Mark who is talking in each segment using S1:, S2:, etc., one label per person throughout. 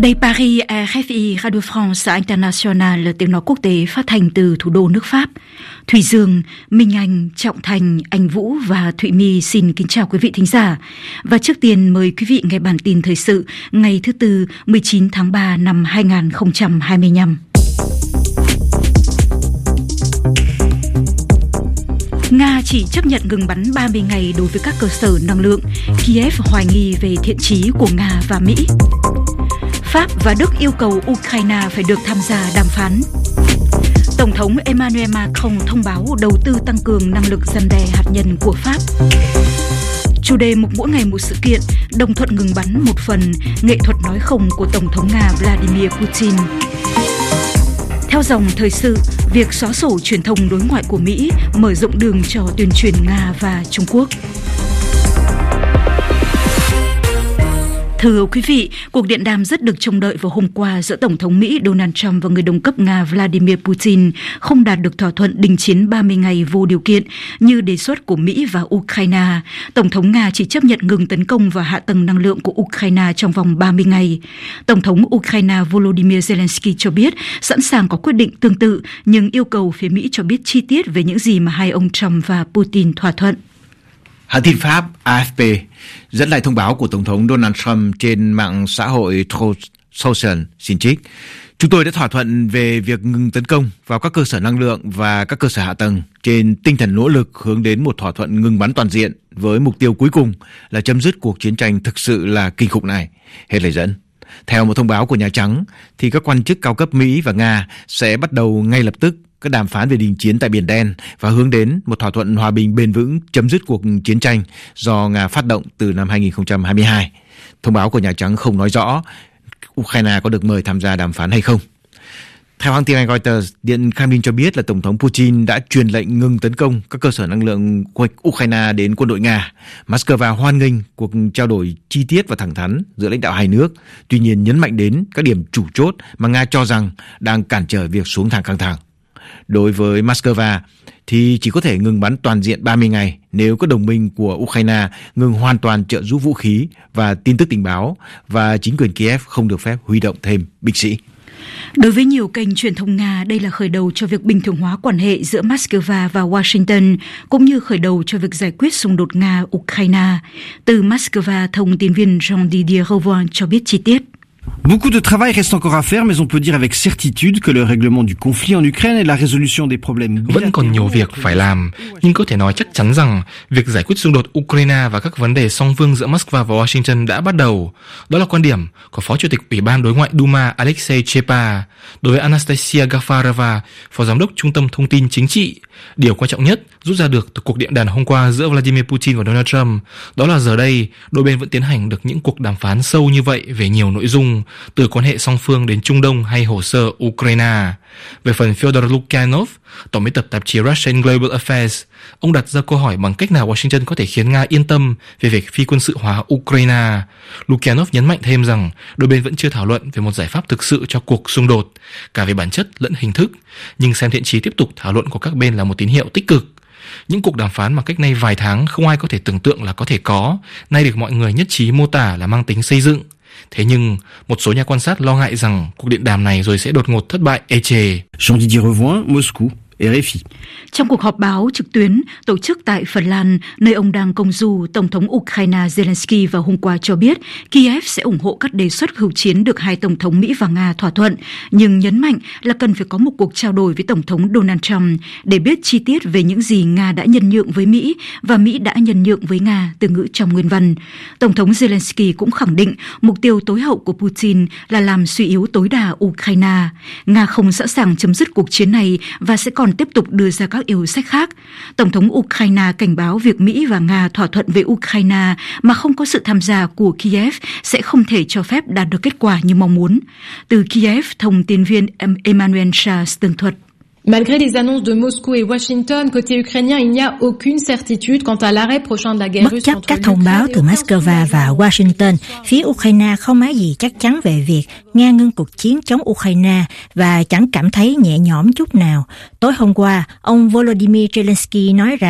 S1: Đây Paris, RFI, Radio France International, tiếng nói quốc tế phát thanh từ thủ đô nước Pháp. Thùy Dương, Minh Anh, Trọng Thành, Anh Vũ và Thụy My xin kính chào quý vị thính giả. Và trước tiên mời quý vị nghe bản tin thời sự ngày thứ Tư 19 tháng 3 năm 2025. Nga chỉ chấp nhận ngừng bắn 30 ngày đối với các cơ sở năng lượng. Kiev hoài nghi về thiện chí của Nga và Mỹ. Pháp và Đức yêu cầu Ukraine phải được tham gia đàm phán. Tổng thống Emmanuel Macron thông báo đầu tư tăng cường năng lực răn đe hạt nhân của Pháp. Chủ đề mục mỗi ngày một sự kiện, đồng thuận ngừng bắn một phần, nghệ thuật nói không của Tổng thống Nga Vladimir Putin. Theo dòng thời sự, việc xóa sổ truyền thông đối ngoại của Mỹ mở rộng đường cho tuyên truyền Nga và Trung Quốc. Thưa quý vị, cuộc điện đàm rất được trông đợi vào hôm qua giữa Tổng thống Mỹ Donald Trump và người đồng cấp Nga Vladimir Putin không đạt được thỏa thuận đình chiến 30 ngày vô điều kiện như đề xuất của Mỹ và Ukraine. Tổng thống Nga chỉ chấp nhận ngừng tấn công vào hạ tầng năng lượng của Ukraine trong vòng 30 ngày. Tổng thống Ukraine Volodymyr Zelensky cho biết sẵn sàng có quyết định tương tự, nhưng yêu cầu phía Mỹ cho biết chi tiết về những gì mà hai ông Trump và Putin thỏa thuận.
S2: Hãng tin Pháp AFP dẫn lại thông báo của Tổng thống Donald Trump trên mạng xã hội Truth Social xin trích. Chúng tôi đã thỏa thuận về việc ngừng tấn công vào các cơ sở năng lượng và các cơ sở hạ tầng trên tinh thần nỗ lực hướng đến một thỏa thuận ngừng bắn toàn diện với mục tiêu cuối cùng là chấm dứt cuộc chiến tranh thực sự là kinh khủng này. Hết lời dẫn. Theo một thông báo của Nhà Trắng, thì các quan chức cao cấp Mỹ và Nga sẽ bắt đầu ngay lập tức các đàm phán về đình chiến tại Biển Đen và hướng đến một thỏa thuận hòa bình bền vững chấm dứt cuộc chiến tranh do Nga phát động từ năm 2022. Thông báo của Nhà Trắng không nói rõ Ukraine có được mời tham gia đàm phán hay không. Theo hãng tin Anh Reuters, Điện Kremlin cho biết là Tổng thống Putin đã truyền lệnh ngừng tấn công các cơ sở năng lượng của Ukraine đến quân đội Nga. Moscow hoan nghênh cuộc trao đổi chi tiết và thẳng thắn giữa lãnh đạo hai nước, tuy nhiên nhấn mạnh đến các điểm chủ chốt mà Nga cho rằng đang cản trở việc xuống thang căng thẳng. Đối với Moscow thì chỉ có thể ngừng bắn toàn diện 30 ngày nếu các đồng minh của Ukraine ngừng hoàn toàn trợ giúp vũ khí và tin tức tình báo, và chính quyền Kiev không được phép huy động thêm binh sĩ.
S1: Đối với nhiều kênh truyền thông Nga, đây là khởi đầu cho việc bình thường hóa quan hệ giữa Moscow và Washington, cũng như khởi đầu cho việc giải quyết xung đột Nga-Ukraine. Từ Moscow, thông tin viên Jean-Didier Rouvin cho biết chi tiết.
S3: Beaucoup de travail reste encore à faire, mais on peut dire avec certitude que le règlement du conflit en Ukraine et la résolution des problèmes.
S4: Vẫn còn nhiều việc phải làm, nhưng có thể nói chắc chắn rằng việc giải quyết xung đột Ukraine và các vấn đề song phương giữa Moscow và Washington đã bắt đầu. Đó là quan điểm của Phó Chủ tịch Ủy ban Đối ngoại Duma Alexei Chepa. Đối với Anastasia Gafarova, Phó Giám đốc Trung tâm Thông tin Chính trị, điều quan trọng nhất rút ra được từ cuộc điện đàm hôm qua giữa Vladimir Putin và Donald Trump đó là giờ đây đôi bên vẫn tiến hành được những cuộc đàm phán sâu như vậy về nhiều nội dung, từ quan hệ song phương đến Trung Đông hay hồ sơ Ukraine. Về phần Fyodor Lukyanov, tổng biên tập tạp chí Russian Global Affairs, ông đặt ra câu hỏi bằng cách nào Washington có thể khiến Nga yên tâm về việc phi quân sự hóa Ukraine. Lukyanov nhấn mạnh thêm rằng đôi bên vẫn chưa thảo luận về một giải pháp thực sự cho cuộc xung đột, cả về bản chất lẫn hình thức, nhưng xem thiện chí tiếp tục thảo luận của các bên là một tín hiệu tích cực. Những cuộc đàm phán mà cách nay vài tháng không ai có thể tưởng tượng là có thể có, nay được mọi người nhất trí mô tả là mang tính xây dựng. Thế nhưng, một số nhà quan sát lo ngại rằng cuộc điện đàm này rồi sẽ đột ngột thất bại ê chề.
S3: Jean-Didier Rouvin, Moscou, RFI.
S1: Trong cuộc họp báo trực tuyến tổ chức tại Phần Lan, nơi ông đang công du, Tổng thống Ukraine Zelensky vào hôm qua cho biết Kiev sẽ ủng hộ các đề xuất hữu chiến được hai Tổng thống Mỹ và Nga thỏa thuận, nhưng nhấn mạnh là cần phải có một cuộc trao đổi với Tổng thống Donald Trump để biết chi tiết về những gì Nga đã nhân nhượng với Mỹ và Mỹ đã nhân nhượng với Nga, từ ngữ trong nguyên văn. Tổng thống Zelensky cũng khẳng định mục tiêu tối hậu của Putin là làm suy yếu tối đa Ukraine. Nga không sẵn sàng chấm dứt cuộc chiến này và sẽ còn tiếp tục đưa ra các yêu sách khác. Tổng thống Ukraine cảnh báo việc Mỹ và Nga thỏa thuận về Ukraine mà không có sự tham gia của Kiev sẽ không thể cho phép đạt được kết quả như mong muốn. Từ Kiev, thông tin viên Emmanuel Charles tường thuật.
S5: Malgré les annonces de Moscou et Washington, côté ukrainien, il n'y a aucune certitude quant à l'arrêt prochain de la guerre
S6: russe.
S5: Bất
S6: chấp các thông báo từ Moscow và Washington, phía Ukraine không nói gì chắc chắn về việc Nga ngưng cuộc chiến chống Ukraine và chẳng cảm thấy nhẹ nhõm chút nào. Tối hôm qua, ông Volodymyr Zelensky nói rằng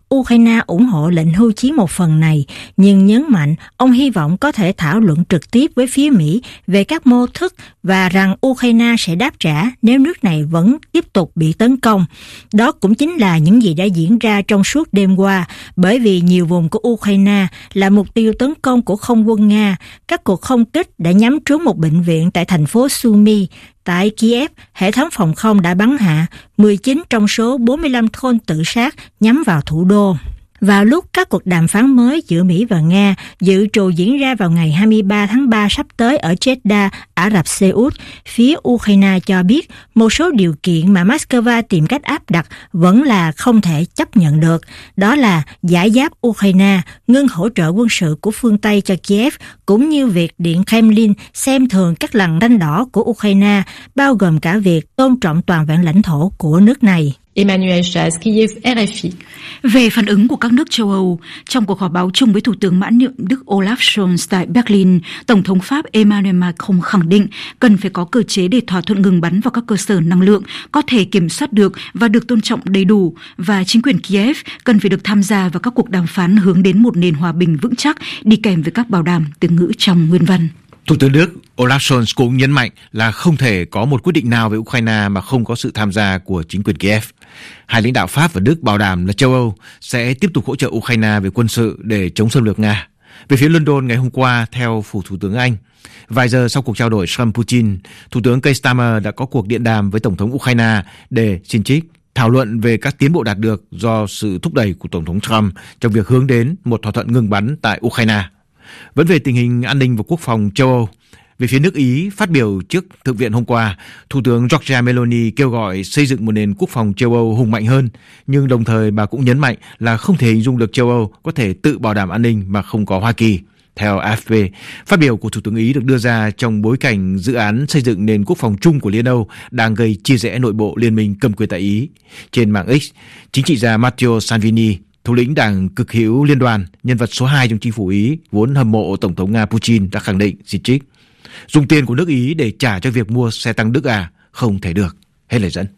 S6: Ukraine ủng hộ lệnh hưu chiến một phần này, nhưng nhấn mạnh ông hy vọng có thể thảo luận trực tiếp với phía Mỹ về các mô thức và rằng Ukraine sẽ đáp trả nếu nước này vẫn tiếp tục bị tấn công. Đó cũng chính là những gì đã diễn ra trong suốt đêm qua, bởi vì nhiều vùng của Ukraine là mục tiêu tấn công của không quân Nga. Các cuộc không kích đã nhắm trúng một bệnh viện tại thành phố Sumy. Tại Kiev, hệ thống phòng không đã bắn hạ 19 trong số 45 drone tự sát nhắm vào thủ đô. Vào lúc các cuộc đàm phán mới giữa Mỹ và Nga dự trù diễn ra vào ngày 23 tháng 3 sắp tới ở Jeddah, Ả Rập Xê Út, phía Ukraine cho biết một số điều kiện mà Moscow tìm cách áp đặt vẫn là không thể chấp nhận được. Đó là giải giáp Ukraine, ngưng hỗ trợ quân sự của phương Tây cho Kiev, cũng như việc Điện Kremlin xem thường các lằn ranh đỏ của Ukraine, bao gồm cả việc tôn trọng toàn vẹn lãnh thổ của nước này.
S5: Emmanuel Chaz, Kiev, RFI.
S1: Về phản ứng của các nước châu Âu, trong cuộc họp báo chung với Thủ tướng mãn nhiệm Đức Olaf Scholz tại Berlin, Tổng thống Pháp Emmanuel Macron khẳng định cần phải có cơ chế để thỏa thuận ngừng bắn vào các cơ sở năng lượng có thể kiểm soát được và được tôn trọng đầy đủ, và chính quyền Kiev cần phải được tham gia vào các cuộc đàm phán hướng đến một nền hòa bình vững chắc đi kèm với các bảo đảm từ ngữ trong nguyên văn.
S2: Thủ tướng Đức Olaf Scholz cũng nhấn mạnh là không thể có một quyết định nào về Ukraine mà không có sự tham gia của chính quyền Kiev. Hai lãnh đạo Pháp và Đức bảo đảm là châu Âu sẽ tiếp tục hỗ trợ Ukraine về quân sự để chống xâm lược Nga. Về phía London ngày hôm qua, theo phủ Thủ tướng Anh, vài giờ sau cuộc trao đổi Trump-Putin, Thủ tướng Keir Starmer đã có cuộc điện đàm với Tổng thống Ukraine để xin trích thảo luận về các tiến bộ đạt được do sự thúc đẩy của Tổng thống Trump trong việc hướng đến một thỏa thuận ngừng bắn tại Ukraine. Vẫn về tình hình an ninh và quốc phòng châu Âu, về phía nước Ý, phát biểu trước Thượng viện hôm qua, Thủ tướng Giorgia Meloni kêu gọi xây dựng một nền quốc phòng châu Âu hùng mạnh hơn, nhưng đồng thời bà cũng nhấn mạnh là không thể hình dung được châu Âu có thể tự bảo đảm an ninh mà không có Hoa Kỳ. Theo AFP, phát biểu của Thủ tướng Ý được đưa ra trong bối cảnh dự án xây dựng nền quốc phòng chung của Liên Âu đang gây chia rẽ nội bộ liên minh cầm quyền tại Ý. Trên mạng X, chính trị gia Matteo Salvini, thủ lĩnh đảng cực hữu Liên đoàn, nhân vật số 2 trong chính phủ Ý, vốn hâm mộ Tổng thống Nga Putin, đã khẳng định, xin trích, dùng tiền của nước Ý để trả cho việc mua xe tăng Đức không thể được. Hết lời dẫn.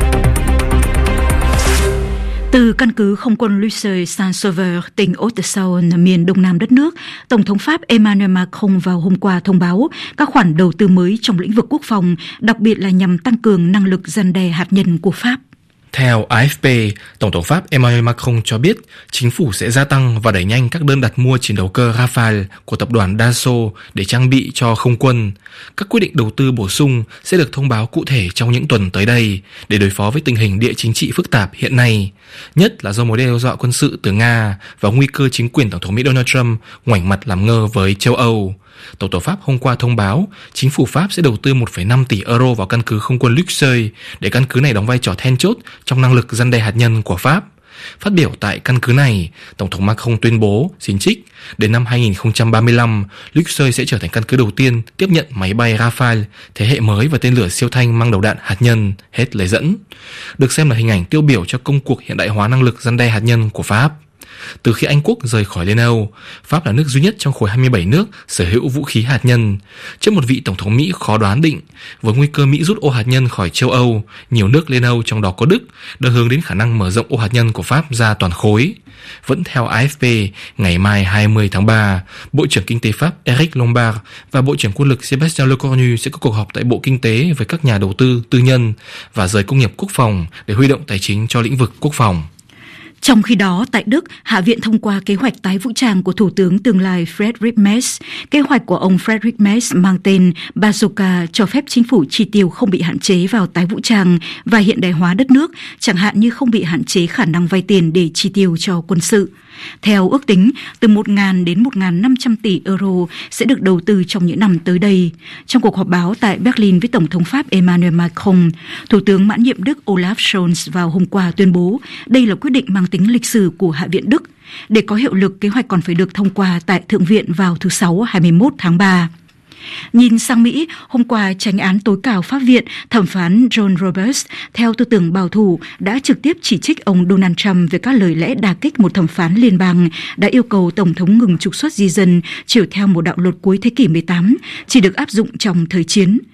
S1: Từ căn cứ không quân Luçeuil-Saint-Sauveur, tỉnh Haute-Saône, miền đông nam đất nước, Tổng thống Pháp Emmanuel Macron vào hôm qua thông báo các khoản đầu tư mới trong lĩnh vực quốc phòng, đặc biệt là nhằm tăng cường năng lực răn đe hạt nhân của Pháp.
S4: Theo AFP, Tổng thống Pháp Emmanuel Macron cho biết chính phủ sẽ gia tăng và đẩy nhanh các đơn đặt mua chiến đấu cơ Rafale của tập đoàn Dassault để trang bị cho không quân. Các quyết định đầu tư bổ sung sẽ được thông báo cụ thể trong những tuần tới đây để đối phó với tình hình địa chính trị phức tạp hiện nay, nhất là do mối đe dọa quân sự từ Nga và nguy cơ chính quyền Tổng thống Mỹ Donald Trump ngoảnh mặt làm ngơ với châu Âu. Tổng thống Pháp hôm qua thông báo chính phủ Pháp sẽ đầu tư 1,5 tỷ euro vào căn cứ không quân Luxeuil để căn cứ này đóng vai trò then chốt trong năng lực răn đe hạt nhân của Pháp. Phát biểu tại căn cứ này, Tổng thống Macron tuyên bố, xin trích, đến năm 2035, Luxeuil sẽ trở thành căn cứ đầu tiên tiếp nhận máy bay Rafale thế hệ mới và tên lửa siêu thanh mang đầu đạn hạt nhân, hết lời dẫn. Được xem là hình ảnh tiêu biểu cho công cuộc hiện đại hóa năng lực răn đe hạt nhân của Pháp. Từ khi Anh Quốc rời khỏi Liên Âu, Pháp là nước duy nhất trong khối 27 nước sở hữu vũ khí hạt nhân. Trước một vị Tổng thống Mỹ khó đoán định, với nguy cơ Mỹ rút ô hạt nhân khỏi châu Âu, nhiều nước Liên Âu trong đó có Đức đang hướng đến khả năng mở rộng ô hạt nhân của Pháp ra toàn khối. Vẫn theo AFP, ngày mai 20 tháng 3, Bộ trưởng Kinh tế Pháp Eric Lombard và Bộ trưởng Quân lực Sébastien Lecornu sẽ có cuộc họp tại Bộ Kinh tế với các nhà đầu tư tư nhân và giới công nghiệp quốc phòng để huy động tài chính cho lĩnh vực quốc phòng.
S1: Trong khi đó, tại Đức, Hạ viện thông qua kế hoạch tái vũ trang của Thủ tướng tương lai Friedrich Merz. Kế hoạch của ông Friedrich Merz mang tên Bazooka cho phép chính phủ chi tiêu không bị hạn chế vào tái vũ trang và hiện đại hóa đất nước, chẳng hạn như không bị hạn chế khả năng vay tiền để chi tiêu cho quân sự. Theo ước tính, từ 1.000 đến 1.500 tỷ euro sẽ được đầu tư trong những năm tới đây. Trong cuộc họp báo tại Berlin với Tổng thống Pháp Emmanuel Macron, Thủ tướng mãn nhiệm Đức Olaf Scholz vào hôm qua tuyên bố đây là quyết định mang tính lịch sử của Hạ viện Đức. Để có hiệu lực, kế hoạch còn phải được thông qua tại Thượng viện vào thứ Sáu 21 tháng 3. Nhìn sang Mỹ, hôm qua chánh án tối cao Pháp viện, thẩm phán John Roberts, theo tư tưởng bảo thủ, đã trực tiếp chỉ trích ông Donald Trump về các lời lẽ đả kích một thẩm phán liên bang đã yêu cầu Tổng thống ngừng trục xuất di dân chiều theo một đạo luật cuối thế kỷ 18, chỉ được áp dụng trong thời chiến.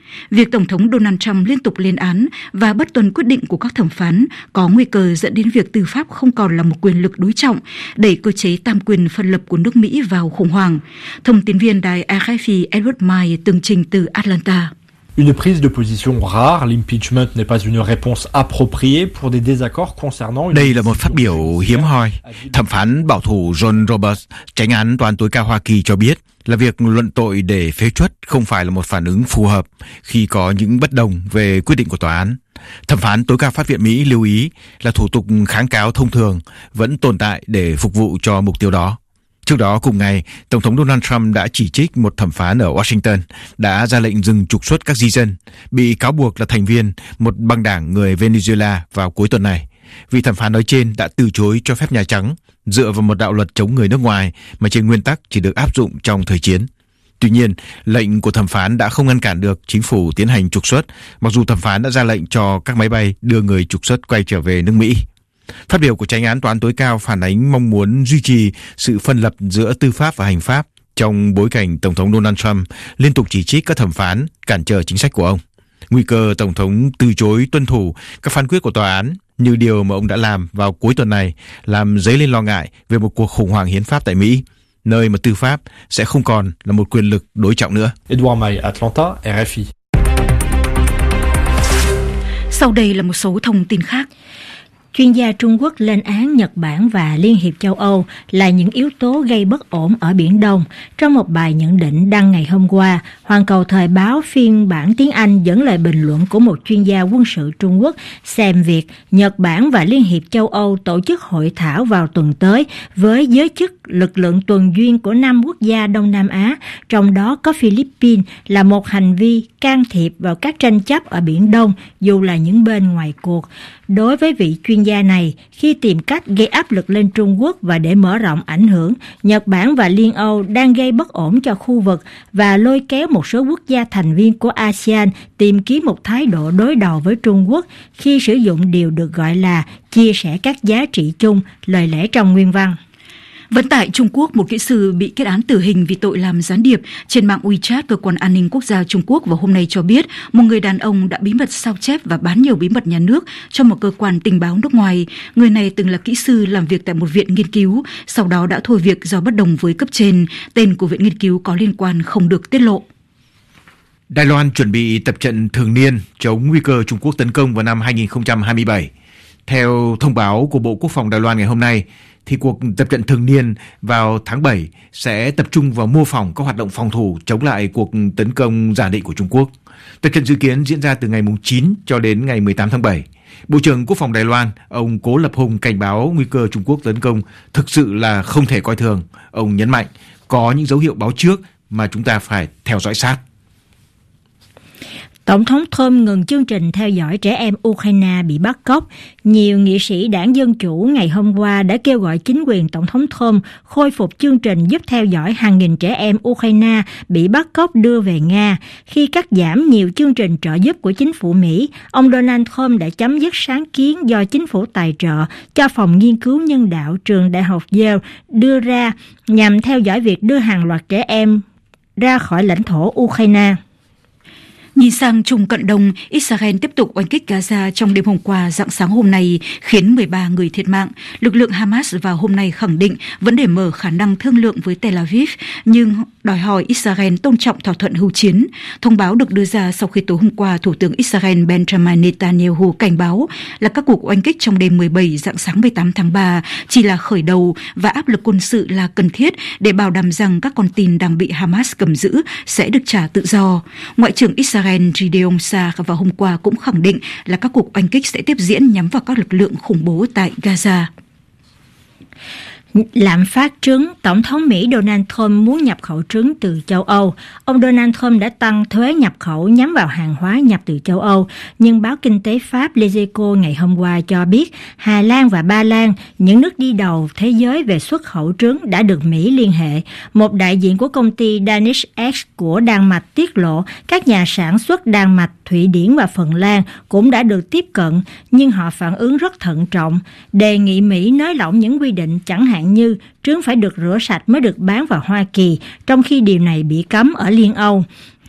S1: Việc Tổng thống Donald Trump liên tục lên án và bất tuân quyết định của các thẩm phán có nguy cơ dẫn đến việc tư pháp không còn là một quyền lực đối trọng, đẩy cơ chế tam quyền phân lập của nước Mỹ vào khủng hoảng. Thông tin viên đài RFI Edward May tường trình từ Atlanta.
S7: Une prise de position rare, l'impeachment n'est pas une réponse appropriée pour des désaccords concernant...
S2: Đây là một phát biểu hiếm hoi. Thẩm phán bảo thủ John Roberts, chánh án tòa án tối cao Hoa Kỳ cho biết là việc luận tội để phế truất không phải là một phản ứng phù hợp khi có những bất đồng về quyết định của tòa án. Thẩm phán tối cao Pháp viện Mỹ lưu ý là thủ tục kháng cáo thông thường vẫn tồn tại để phục vụ cho mục tiêu đó. Trước đó cùng ngày, Tổng thống Donald Trump đã chỉ trích một thẩm phán ở Washington đã ra lệnh dừng trục xuất các di dân bị cáo buộc là thành viên một băng đảng người Venezuela vào cuối tuần này. Vị thẩm phán nói trên đã từ chối cho phép Nhà Trắng dựa vào một đạo luật chống người nước ngoài mà trên nguyên tắc chỉ được áp dụng trong thời chiến. Tuy nhiên, lệnh của thẩm phán đã không ngăn cản được chính phủ tiến hành trục xuất, mặc dù thẩm phán đã ra lệnh cho các máy bay đưa người trục xuất quay trở về nước Mỹ. Phát biểu của chánh án tòa án tối cao phản ánh mong muốn duy trì sự phân lập giữa tư pháp và hành pháp trong bối cảnh Tổng thống Donald Trump liên tục chỉ trích các thẩm phán cản trở chính sách của ông. Nguy cơ Tổng thống từ chối tuân thủ các phán quyết của tòa án như điều mà ông đã làm vào cuối tuần này làm dấy lên lo ngại về một cuộc khủng hoảng hiến pháp tại Mỹ, nơi mà tư pháp sẽ không còn là một quyền lực đối trọng nữa.
S7: Edward May, Atlanta, RFI.
S1: Sau đây là một số thông tin khác.
S6: Chuyên gia Trung Quốc lên án Nhật Bản và Liên hiệp châu Âu là những yếu tố gây bất ổn ở Biển Đông. Trong một bài nhận định đăng ngày hôm qua, Hoàn Cầu Thời báo phiên bản tiếng Anh dẫn lời bình luận của một chuyên gia quân sự Trung Quốc xem việc Nhật Bản và Liên hiệp châu Âu tổ chức hội thảo vào tuần tới với giới chức lực lượng tuần duyên của 5 quốc gia Đông Nam Á, trong đó có Philippines, là một hành vi can thiệp vào các tranh chấp ở Biển Đông dù là những bên ngoài cuộc. Đối với vị chuyên gia này, khi tìm cách gây áp lực lên Trung Quốc và để mở rộng ảnh hưởng, Nhật Bản và Liên Âu đang gây bất ổn cho khu vực và lôi kéo một số quốc gia thành viên của ASEAN tìm kiếm một thái độ đối đầu với Trung Quốc khi sử dụng điều được gọi là chia sẻ các giá trị chung, lời lẽ trong nguyên văn.
S1: Vẫn tại Trung Quốc, một kỹ sư bị kết án tử hình vì tội làm gián điệp. Trên mạng WeChat, cơ quan an ninh quốc gia Trung Quốc vào hôm nay cho biết một người đàn ông đã bí mật sao chép và bán nhiều bí mật nhà nước cho một cơ quan tình báo nước ngoài. Người này từng là kỹ sư làm việc tại một viện nghiên cứu, sau đó đã thôi việc do bất đồng với cấp trên. Tên của viện nghiên cứu có liên quan không được tiết lộ.
S2: Đài Loan chuẩn bị tập trận thường niên chống nguy cơ Trung Quốc tấn công vào năm 2027. Theo thông báo của Bộ Quốc phòng Đài Loan ngày hôm nay, thì cuộc tập trận thường niên vào tháng 7 sẽ tập trung vào mô phỏng các hoạt động phòng thủ chống lại cuộc tấn công giả định của Trung Quốc. Tập trận dự kiến diễn ra từ ngày 9 cho đến ngày 18 tháng 7. Bộ trưởng Quốc phòng Đài Loan, ông Cố Lập Hùng cảnh báo nguy cơ Trung Quốc tấn công thực sự là không thể coi thường. Ông nhấn mạnh có những dấu hiệu báo trước mà chúng ta phải theo dõi sát.
S6: Tổng thống Trump ngừng chương trình theo dõi trẻ em Ukraine bị bắt cóc. Nhiều nghị sĩ đảng Dân Chủ ngày hôm qua đã kêu gọi chính quyền Tổng thống Trump khôi phục chương trình giúp theo dõi hàng nghìn trẻ em Ukraine bị bắt cóc đưa về Nga. Khi cắt giảm nhiều chương trình trợ giúp của chính phủ Mỹ, ông Donald Trump đã chấm dứt sáng kiến do chính phủ tài trợ cho Phòng Nghiên cứu Nhân đạo trường Đại học Yale đưa ra nhằm theo dõi việc đưa hàng loạt trẻ em ra khỏi lãnh thổ Ukraine.
S1: Nhìn sang Trung Cận Đông, Israel tiếp tục oanh kích Gaza trong đêm hôm qua rạng sáng hôm nay, khiến 13 người thiệt mạng. Lực lượng Hamas vào hôm nay khẳng định vẫn để mở khả năng thương lượng với Tel Aviv, nhưng đòi hỏi Israel tôn trọng thỏa thuận hưu chiến. Thông báo được đưa ra sau khi tối hôm qua, Thủ tướng Israel Benjamin Netanyahu cảnh báo là các cuộc oanh kích trong đêm 17 rạng sáng 18 tháng 3 chỉ là khởi đầu và áp lực quân sự là cần thiết để bảo đảm rằng các con tin đang bị Hamas cầm giữ sẽ được trả tự do. Ngoại trưởng Israel Gideon Sa'ar vào hôm qua cũng khẳng định là các cuộc oanh kích sẽ tiếp diễn nhắm vào các lực lượng khủng bố tại Gaza.
S6: Lạm phát trứng, Tổng thống Mỹ Donald Trump muốn nhập khẩu trứng từ châu Âu. Ông Donald Trump đã tăng thuế nhập khẩu nhắm vào hàng hóa nhập từ châu Âu, nhưng báo kinh tế Pháp Les Echos ngày hôm qua cho biết Hà Lan và Ba Lan, những nước đi đầu thế giới về xuất khẩu trứng, đã được Mỹ liên hệ. Một đại diện của công ty Danish Eggs của Đan Mạch tiết lộ các nhà sản xuất Đan Mạch, Thụy Điển và Phần Lan cũng đã được tiếp cận, nhưng họ phản ứng rất thận trọng, đề nghị Mỹ nới lỏng những quy định chẳng hạn như trứng phải được rửa sạch mới được bán vào Hoa Kỳ, trong khi điều này bị cấm ở Liên Âu.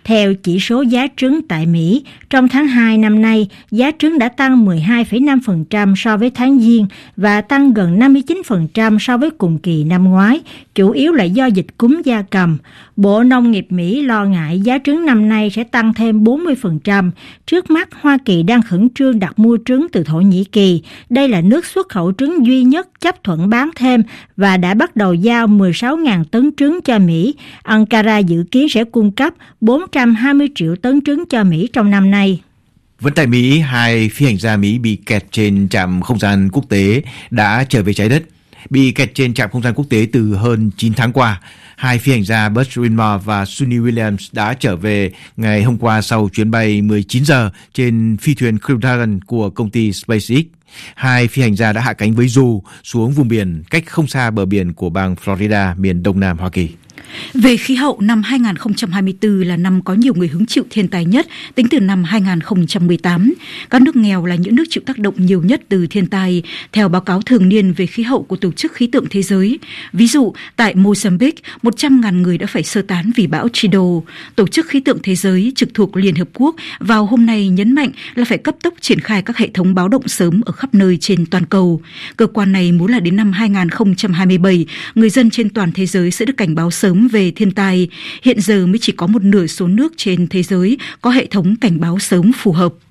S6: Theo chỉ số giá trứng tại Mỹ, trong tháng 2 năm nay, giá trứng đã tăng 12,5% so với tháng Giêng và tăng gần 59% so với cùng kỳ năm ngoái, chủ yếu là do dịch cúm gia cầm. Bộ Nông nghiệp Mỹ lo ngại giá trứng năm nay sẽ tăng thêm 40%. Trước mắt, Hoa Kỳ đang khẩn trương đặt mua trứng từ Thổ Nhĩ Kỳ. Đây là nước xuất khẩu trứng duy nhất chấp thuận bán thêm và đã bắt đầu giao 16.000 tấn trứng cho Mỹ. Ankara dự kiến sẽ cung cấp 420 triệu tấn trứng cho Mỹ trong năm nay.
S2: Vẫn tại Mỹ, 2 phi hành gia Mỹ bị kẹt trên trạm không gian quốc tế đã trở về trái đất. Bị kẹt trên trạm không gian quốc tế từ hơn 9 tháng qua, 2 phi hành gia Buzz Wilmore và Suni Williams đã trở về ngày hôm qua sau chuyến bay 19 giờ trên phi thuyền Crew Dragon của công ty SpaceX. 2 phi hành gia đã hạ cánh với dù xuống vùng biển cách không xa bờ biển của bang Florida, miền đông nam Hoa Kỳ.
S1: Về khí hậu, năm 2024 là năm có nhiều người hứng chịu thiên tai nhất tính từ năm 2018. Các nước nghèo là những nước chịu tác động nhiều nhất từ thiên tai, theo báo cáo thường niên về khí hậu của Tổ chức Khí tượng Thế giới. Ví dụ, tại Mozambique, 100.000 người đã phải sơ tán vì bão Chido. Tổ chức Khí tượng Thế giới trực thuộc Liên Hợp Quốc vào hôm nay nhấn mạnh là phải cấp tốc triển khai các hệ thống báo động sớm ở khắp nơi trên toàn cầu. Cơ quan này muốn là đến năm 2027, người dân trên toàn thế giới sẽ được cảnh báo sớm về thiên tai. Hiện giờ mới chỉ có một nửa số nước trên thế giới có hệ thống cảnh báo sớm phù hợp.